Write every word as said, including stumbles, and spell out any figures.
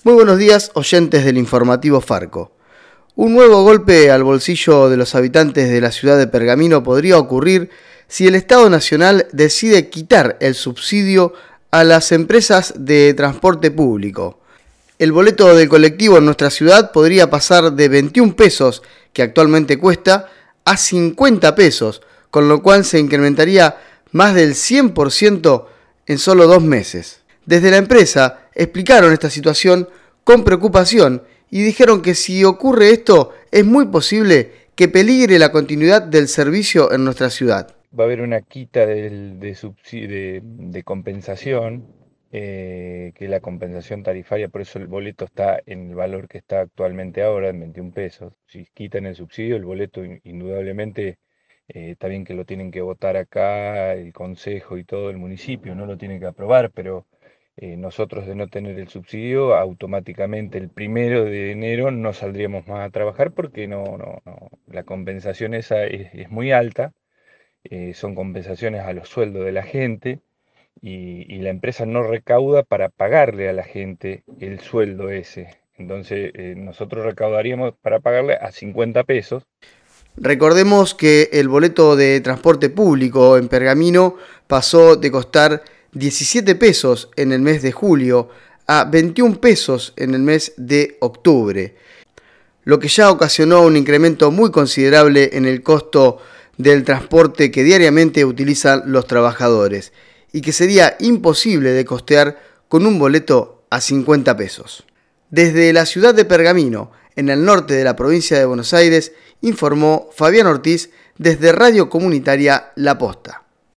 Muy buenos días, oyentes del informativo Farco. Un nuevo golpe al bolsillo de los habitantes de la ciudad de Pergamino podría ocurrir si el Estado Nacional decide quitar el subsidio a las empresas de transporte público. El boleto del colectivo en nuestra ciudad podría pasar de veintiún pesos, que actualmente cuesta, a cincuenta pesos, con lo cual se incrementaría más del cien por ciento en solo dos meses. Desde la empresa explicaron esta situación con preocupación y dijeron que si ocurre esto es muy posible que peligre la continuidad del servicio en nuestra ciudad. Va a haber una quita del, de, subsidio, de, de compensación, eh, que es la compensación tarifaria, por eso el boleto está en el valor que está actualmente ahora, en veintiún pesos. Si quitan el subsidio, el boleto indudablemente, eh, está bien que lo tienen que votar acá, el consejo y todo el municipio, no lo tienen que aprobar, pero eh, nosotros de no tener el subsidio, automáticamente el primero de enero no saldríamos más a trabajar porque no, no, no, la compensación esa es, es muy alta. Eh, son compensaciones a los sueldos de la gente y, y la empresa no recauda para pagarle a la gente el sueldo ese. Entonces eh, nosotros recaudaríamos para pagarle a cincuenta pesos. Recordemos que el boleto de transporte público en Pergamino pasó de costar diecisiete pesos en el mes de julio a veintiún pesos en el mes de octubre, lo que ya ocasionó un incremento muy considerable en el costo del transporte que diariamente utilizan los trabajadores y que sería imposible de costear con un boleto a cincuenta pesos. Desde la ciudad de Pergamino, en el norte de la provincia de Buenos Aires, informó Fabián Ortiz desde Radio Comunitaria La Posta.